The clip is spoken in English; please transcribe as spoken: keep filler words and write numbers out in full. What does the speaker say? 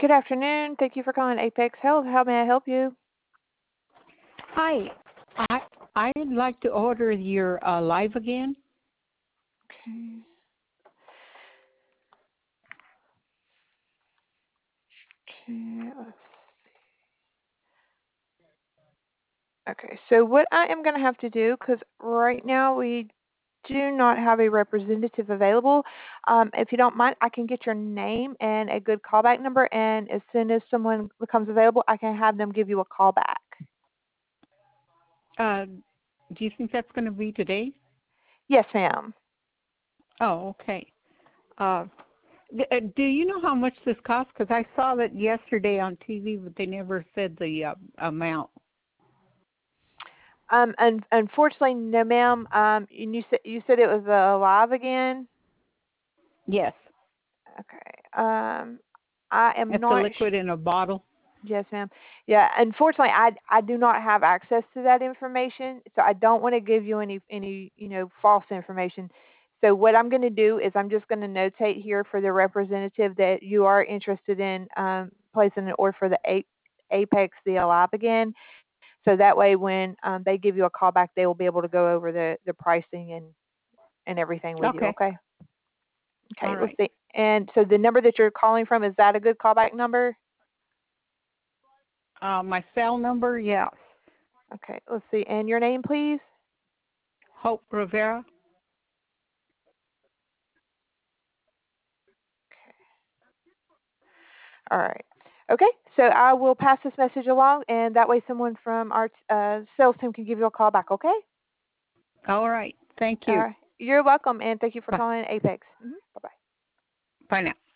Good afternoon. Thank you for calling Apex Health. How may I help you? Hi, I I'd like to order your uh, Live Again. Okay. Okay. let's- Okay. So what I am going to have to do, because right now we do not have a representative available. Um, if you don't mind, I can get your name and a good callback number, and as soon as someone becomes available, I can have them give you a call back. Uh, do you think that's going to be today? Yes, ma'am. Oh, okay. Uh, d- uh, do you know how much this costs? Because I saw that yesterday on T V, but they never said the uh, amount. Um, un- unfortunately, no, ma'am. Um, and you said you said it was uh, live again. Yes, Okay. Um, I am it's a not. liquid in a bottle. Yes, ma'am. Yeah, unfortunately, I I do not have access to that information, so I don't want to give you any any you know false information. So what I'm going to do is I'm just going to notate here for the representative that you are interested in um, placing an order for the A- Apex the Alive again. So that way, when um, they give you a call back, they will be able to go over the the pricing and and everything with you. Okay, Okay. Okay. all Let's right. see. And so the number that you're calling from, is that a good callback number? Uh, my cell number, yes. Okay. Let's see. And your name, please. Hope Rivera. All right. Okay, so I will pass this message along, and that way someone from our uh, sales team can give you a call back, okay? All right. Thank All you. right. You're welcome, and thank you for Bye. calling Apex. hmm Bye-bye. Bye now.